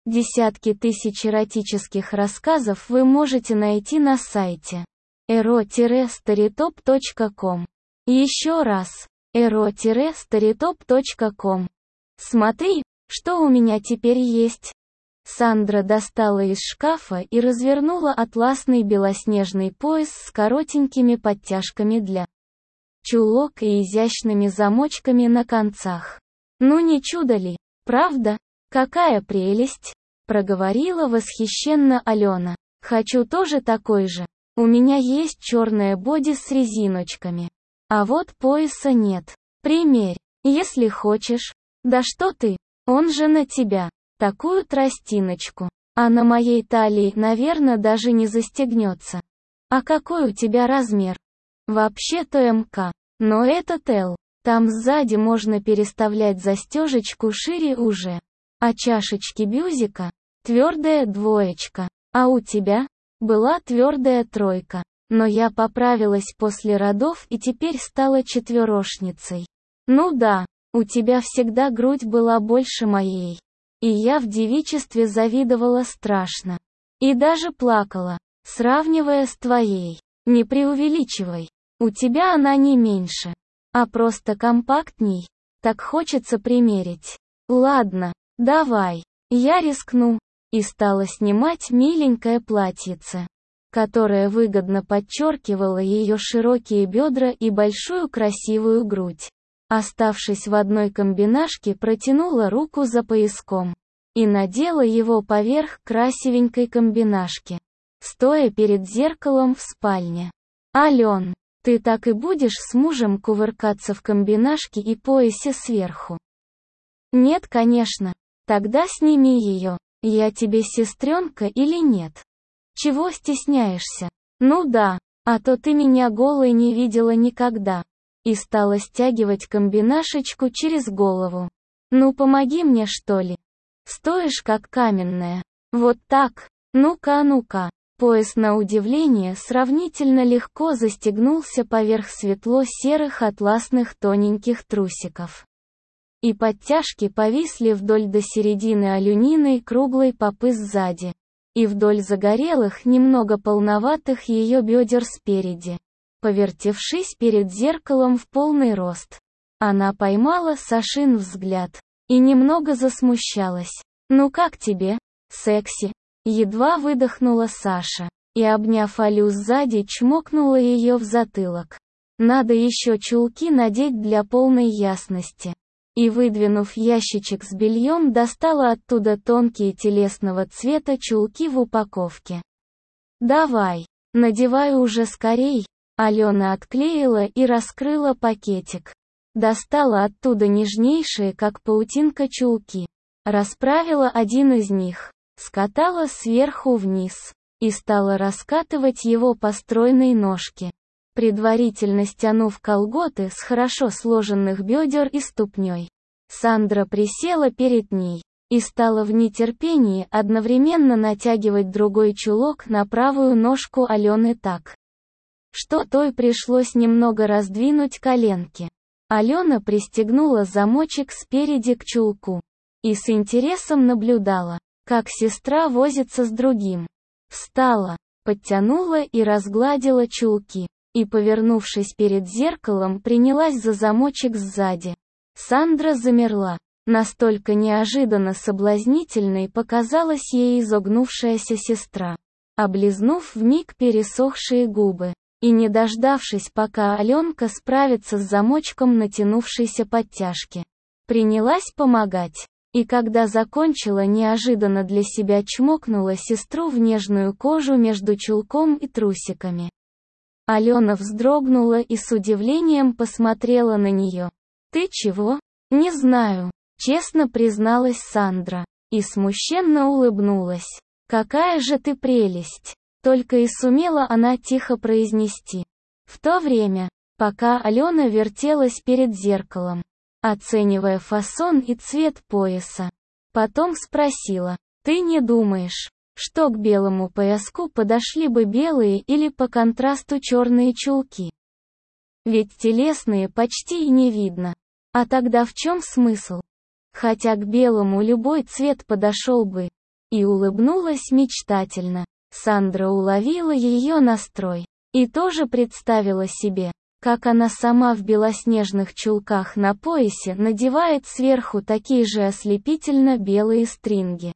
Десятки тысяч эротических рассказов вы можете найти на сайте ero-storytop.com. Еще раз, ero-storytop.com. Смотри, что у меня теперь есть. Сандра достала из шкафа и развернула атласный белоснежный пояс с коротенькими подтяжками для чулок и изящными замочками на концах. Ну не чудо ли, правда? Какая прелесть! Проговорила восхищенно Алена. Хочу тоже такой же. У меня есть черное боди с резиночками. А вот пояса нет. Примерь, если хочешь. Да что ты, он же на тебя. Такую тростиночку. А на моей талии, наверное, даже не застегнется. А какой у тебя размер? Вообще-то МК. Но это Л. Там сзади можно переставлять застежечку шире уже. А чашечки бюзика? Твердая двоечка. А у тебя? Была твердая тройка. Но я поправилась после родов и теперь стала четверошницей. Ну да, у тебя всегда грудь была больше моей. И я в девичестве завидовала страшно. И даже плакала, сравнивая с твоей. Не преувеличивай. У тебя она не меньше, а просто компактней. Так хочется примерить. Ладно, давай. Я рискну. И стала снимать миленькое платьице, которое выгодно подчеркивало ее широкие бедра и большую красивую грудь. Оставшись в одной комбинашке, протянула руку за пояском и надела его поверх красивенькой комбинашки, стоя перед зеркалом в спальне. «Ален, ты так и будешь с мужем кувыркаться в комбинашке и поясе сверху?» «Нет, конечно. Тогда сними ее. Я тебе сестренка или нет? Чего стесняешься? Ну да, а то ты меня голой не видела никогда». И стала стягивать комбинашечку через голову. «Ну помоги мне что ли? Стоишь как каменная. Вот так. Ну-ка, ну-ка». Пояс на удивление сравнительно легко застегнулся поверх светло-серых атласных тоненьких трусиков. И подтяжки повисли вдоль до середины Алюниной круглой попы сзади. И вдоль загорелых, немного полноватых ее бедер спереди. Повертевшись перед зеркалом в полный рост, она поймала Сашин взгляд и немного засмущалась. «Ну как тебе, секси?» Едва выдохнула Саша, и, обняв Алю сзади, чмокнула ее в затылок. «Надо еще чулки надеть для полной ясности». И, выдвинув ящичек с бельем, достала оттуда тонкие телесного цвета чулки в упаковке. «Давай, надевай уже скорей». Алена отклеила и раскрыла пакетик. Достала оттуда нежнейшие, как паутинка, чулки. Расправила один из них, скатала сверху вниз и стала раскатывать его по стройной ножке, предварительно стянув колготы с хорошо сложенных бедер и ступней. Сандра присела перед ней и стала в нетерпении одновременно натягивать другой чулок на правую ножку Алены так, что той пришлось немного раздвинуть коленки. Алена пристегнула замочек спереди к чулку и с интересом наблюдала, как сестра возится с другим. Встала, подтянула и разгладила чулки, и, повернувшись перед зеркалом, принялась за замочек сзади. Сандра замерла. Настолько неожиданно соблазнительной показалась ей изогнувшаяся сестра. Облизнув вмиг пересохшие губы, и не дождавшись, пока Аленка справится с замочком натянувшейся подтяжки, принялась помогать. И когда закончила, неожиданно для себя чмокнула сестру в нежную кожу между чулком и трусиками. Алена вздрогнула и с удивлением посмотрела на нее. «Ты чего?» «Не знаю», — честно призналась Сандра, и смущенно улыбнулась. «Какая же ты прелесть!» Только и сумела она тихо произнести. В то время, пока Алена вертелась перед зеркалом, оценивая фасон и цвет пояса, потом спросила: «Ты не думаешь, что к белому пояску подошли бы белые или по контрасту черные чулки? Ведь телесные почти и не видно. А тогда в чем смысл? Хотя к белому любой цвет подошел бы. и улыбнулась мечтательно. Сандра уловила ее настрой и тоже представила себе, как она сама в белоснежных чулках на поясе надевает сверху такие же ослепительно белые стринги.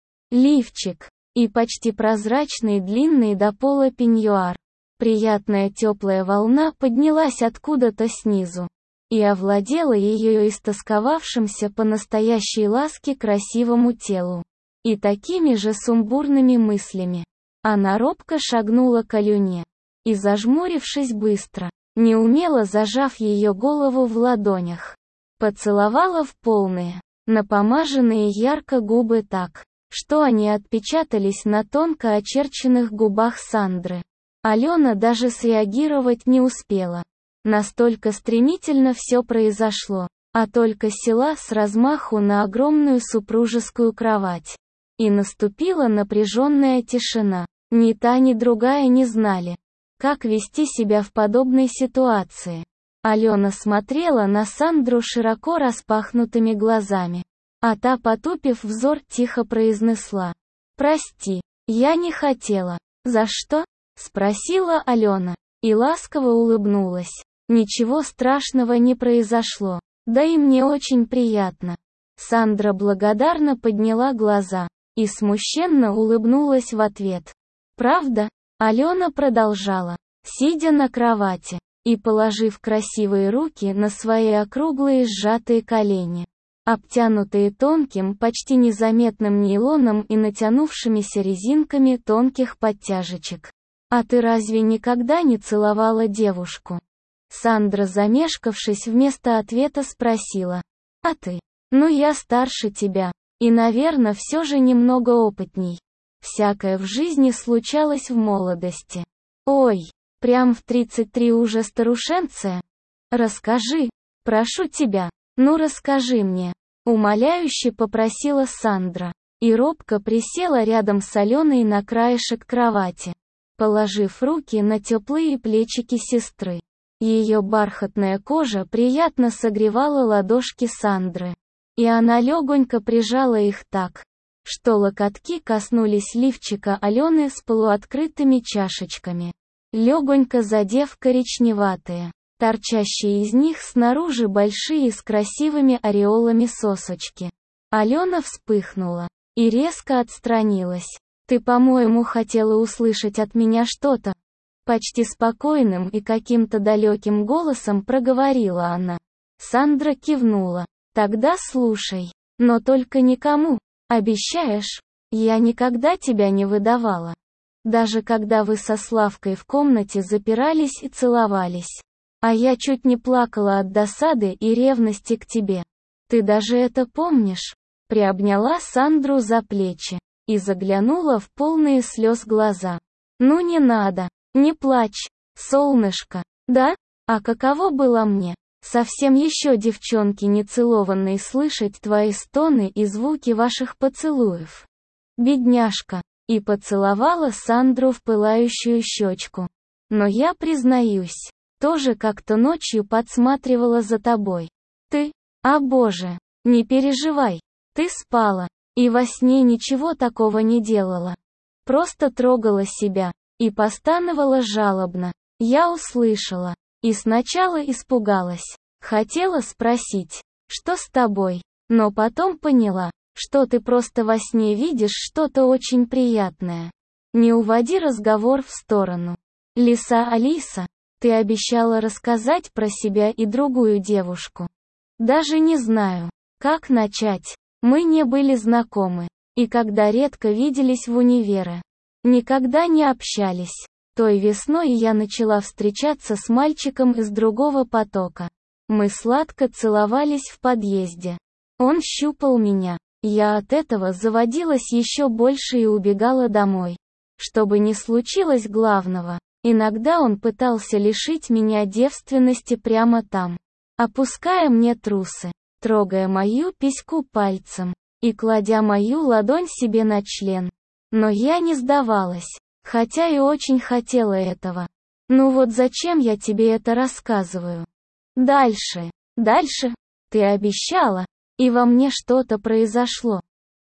Лифчик и почти прозрачный длинный до пола пеньюар. Приятная теплая волна поднялась откуда-то снизу и овладела ее истосковавшимся по настоящей ласке красивому телу. И такими же сумбурными мыслями. Она робко шагнула к Алене и, зажмурившись быстро, неумело зажав ее голову в ладонях, поцеловала в полные, напомаженные ярко губы так, что они отпечатались на тонко очерченных губах Сандры. Алена даже среагировать не успела. Настолько стремительно все произошло, а только села с размаху на огромную супружескую кровать. И наступила напряженная тишина. Ни та, ни другая не знали, как вести себя в подобной ситуации. Алена смотрела на Сандру широко распахнутыми глазами, а та, потупив взор, тихо произнесла: «Прости, я не хотела». «За что?» — спросила Алена, и ласково улыбнулась. «Ничего страшного не произошло, да и мне очень приятно». Сандра благодарно подняла глаза и смущенно улыбнулась в ответ. «Правда?» — Алена продолжала, сидя на кровати и положив красивые руки на свои округлые сжатые колени, обтянутые тонким, почти незаметным нейлоном и натянувшимися резинками тонких подтяжечек. «А ты разве никогда не целовала девушку?» Сандра, замешкавшись, вместо ответа спросила: «А ты?» «Ну, я старше тебя, и, наверное, все же немного опытней. Всякое в жизни случалось в молодости». «Ой, прям в 33 уже старушенция? Расскажи, прошу тебя, ну расскажи мне», — умоляюще попросила Сандра, и робко присела рядом с Аленой на краешек кровати, положив руки на теплые плечики сестры. Ее бархатная кожа приятно согревала ладошки Сандры, и она легонько прижала их так, что локотки коснулись лифчика Алены с полуоткрытыми чашечками, легонько задев коричневатые, торчащие из них снаружи большие с красивыми ореолами сосочки. Алена вспыхнула и резко отстранилась. «Ты, по-моему, хотела услышать от меня что-то?» Почти спокойным и каким-то далеким голосом проговорила она. Сандра кивнула. «Тогда слушай, но только никому. Обещаешь? Я никогда тебя не выдавала. Даже когда вы со Славкой в комнате запирались и целовались. А я чуть не плакала от досады и ревности к тебе. Ты даже это помнишь?» Приобняла Сандру за плечи и заглянула в полные слез глаза. «Ну не надо, не плачь, солнышко. Да? А каково было мне, совсем еще девчонки нецелованной, слышать твои стоны и звуки ваших поцелуев. Бедняжка». И поцеловала Сандру в пылающую щечку. «Но я признаюсь, тоже как-то ночью подсматривала за тобой. Ты? А боже, не переживай, ты спала, и во сне ничего такого не делала. Просто трогала себя, и постановала жалобно. Я услышала, и сначала испугалась. Хотела спросить, что с тобой, но потом поняла, что ты просто во сне видишь что-то очень приятное. Не уводи разговор в сторону. Лиса Алиса, ты обещала рассказать про себя и другую девушку. Даже не знаю, как начать. Мы не были знакомы, и когда редко виделись в универе, никогда не общались. Той весной я начала встречаться с мальчиком из другого потока. Мы сладко целовались в подъезде. Он щупал меня. Я от этого заводилась еще больше и убегала домой. Чтобы не случилось главного, иногда он пытался лишить меня девственности прямо там, опуская мне трусы, трогая мою письку пальцем и кладя мою ладонь себе на член. Но я не сдавалась, хотя и очень хотела этого. Ну вот зачем я тебе это рассказываю? Дальше, ты обещала, и во мне что-то произошло.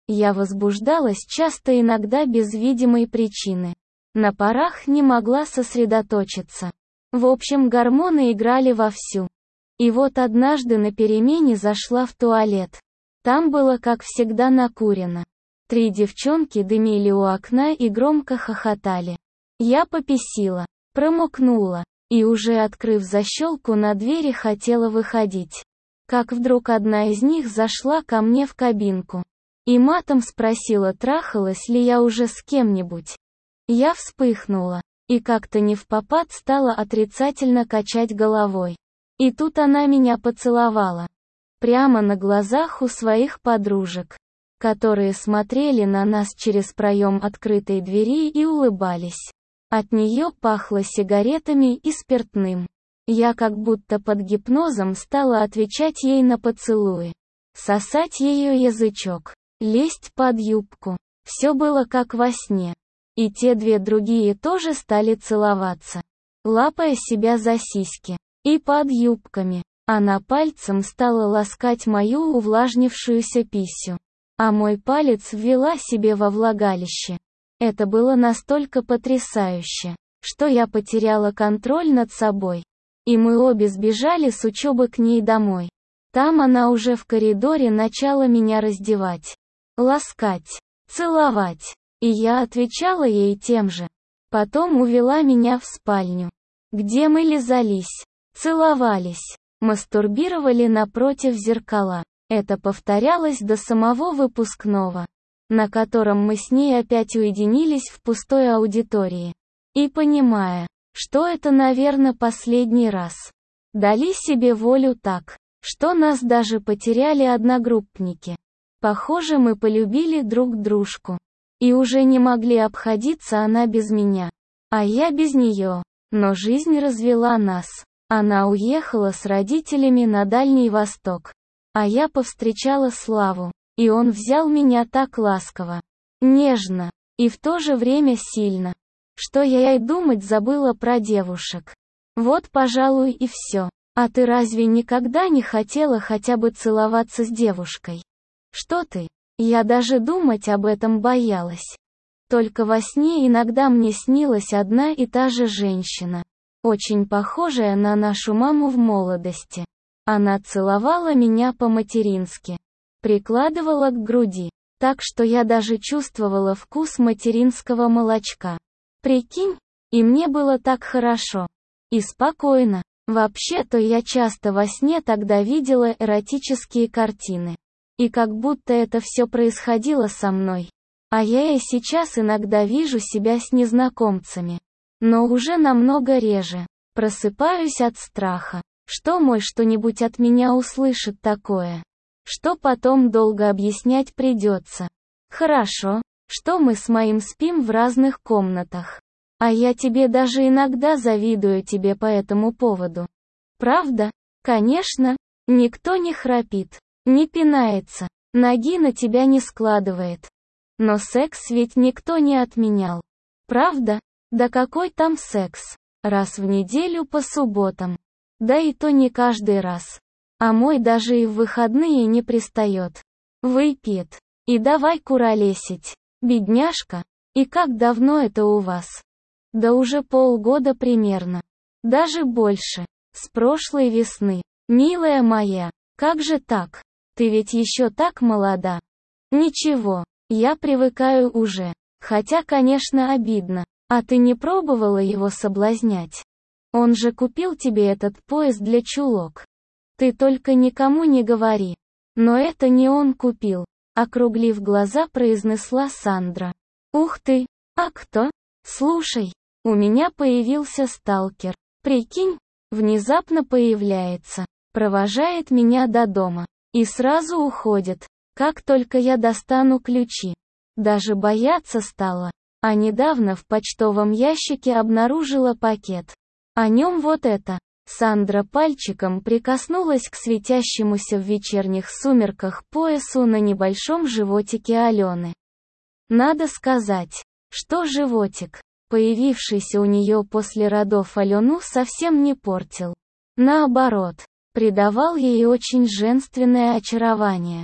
Я возбуждалась часто, иногда без видимой причины. На парах не могла сосредоточиться. В общем, гормоны играли вовсю. И вот однажды на перемене зашла в туалет. Там было, как всегда, накурено. 3 девчонки дымили у окна и громко хохотали. Я пописила, промокнула, и уже открыв защелку на двери, хотела выходить. Как вдруг одна из них зашла ко мне в кабинку. И матом спросила, трахалась ли я уже с кем-нибудь. Я вспыхнула, и как-то невпопад стала отрицательно качать головой. И тут она меня поцеловала. Прямо на глазах у своих подружек, которые смотрели на нас через проем открытой двери и улыбались. От нее пахло сигаретами и спиртным. Я как будто под гипнозом стала отвечать ей на поцелуи. Сосать ее язычок. Лезть под юбку. Все было как во сне. И те 2 другие тоже стали целоваться, лапая себя за сиськи. И под юбками. Она пальцем стала ласкать мою увлажнившуюся писю. А мой палец ввела себе во влагалище. Это было настолько потрясающе, что я потеряла контроль над собой. И мы обе сбежали с учебы к ней домой. Там она уже в коридоре начала меня раздевать, ласкать, целовать. И я отвечала ей тем же. Потом увела меня в спальню, где мы лизались, целовались, мастурбировали напротив зеркала. Это повторялось до самого выпускного, на котором мы с ней опять уединились в пустой аудитории. И понимая, что это, наверное, последний раз, дали себе волю так, что нас даже потеряли одногруппники. Похоже, мы полюбили друг дружку. И уже не могли обходиться, она без меня, а я без нее. Но жизнь развела нас. Она уехала с родителями на Дальний Восток. А я повстречала Славу. И он взял меня так ласково, нежно, и в то же время сильно, что я и думать забыла про девушек. Вот, пожалуй, и все. А ты разве никогда не хотела хотя бы целоваться с девушкой? Что ты? Я даже думать об этом боялась. Только во сне иногда мне снилась одна и та же женщина, очень похожая на нашу маму в молодости. Она целовала меня по-матерински, прикладывала к груди, так что я даже чувствовала вкус материнского молочка. Прикинь, и мне было так хорошо и спокойно. Вообще-то я часто во сне тогда видела эротические картины. И как будто это все происходило со мной. А я и сейчас иногда вижу себя с незнакомцами. Но уже намного реже. Просыпаюсь от страха, что мой что-нибудь от меня услышит такое, что потом долго объяснять придется. Хорошо, что мы с моим спим в разных комнатах. А я тебе даже иногда завидую тебе по этому поводу. Правда? Конечно, никто не храпит. Не пинается, ноги на тебя не складывает. Но секс ведь никто не отменял. Правда? Да какой там секс? Раз в неделю по субботам. Да и то не каждый раз. А мой даже и в выходные не пристает. Выпьет. И давай куролесить. Бедняжка. И как давно это у вас? Да уже полгода примерно. Даже больше. С прошлой весны. Милая моя, как же так? Ты ведь еще так молода. Ничего, я привыкаю уже. Хотя, конечно, обидно. А ты не пробовала его соблазнять? Он же купил тебе этот пояс для чулок. Ты только никому не говори. Но это не он купил, округлив глаза, произнесла Сандра. Ух ты, а кто? Слушай, у меня появился сталкер. Прикинь, внезапно появляется, провожает меня до дома. И сразу уходит, как только я достану ключи. Даже бояться стала. А недавно в почтовом ящике обнаружила пакет. О нем вот это. Сандра пальчиком прикоснулась к светящемуся в вечерних сумерках поясу на небольшом животике Алены. Надо сказать, что животик, появившийся у нее после родов, Алену совсем не портил. Наоборот, придавал ей очень женственное очарование.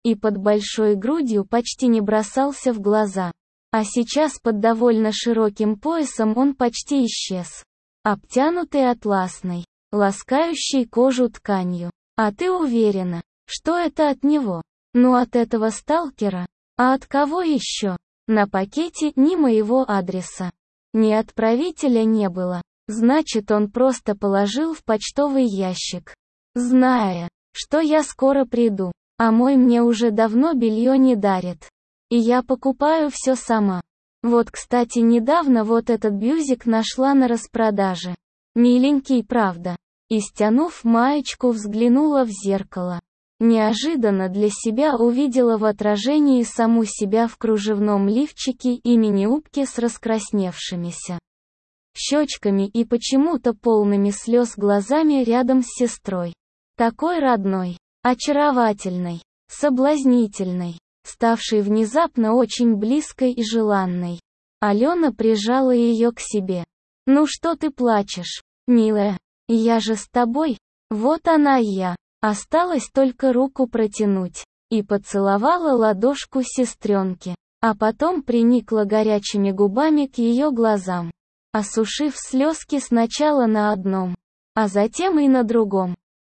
и под большой грудью почти не бросался в глаза. А сейчас под довольно широким поясом он почти исчез. Обтянутый атласной, ласкающей кожу тканью. А ты уверена, что это от него? Ну, от этого сталкера? А от кого еще? На пакете ни моего адреса, ни отправителя не было. Значит, он просто положил в почтовый ящик, зная, что я скоро приду, а мой мне уже давно белье не дарит. И я покупаю все сама. Вот, кстати, недавно вот этот бюзик нашла на распродаже. Миленький, правда. И стянув маечку, взглянула в зеркало. Неожиданно для себя увидела в отражении саму себя в кружевном лифчике и мини-юбке с раскрасневшимися щечками и почему-то полными слез глазами рядом с сестрой. Такой родной, очаровательной, соблазнительной, ставшей внезапно очень близкой и желанной. Алена прижала ее к себе. «Ну что ты плачешь, милая? Я же с тобой. Вот она и я». Осталось только руку протянуть. И поцеловала ладошку сестренки. А потом приникла горячими губами к ее глазам, осушив слезки сначала на одном, а затем и на другом.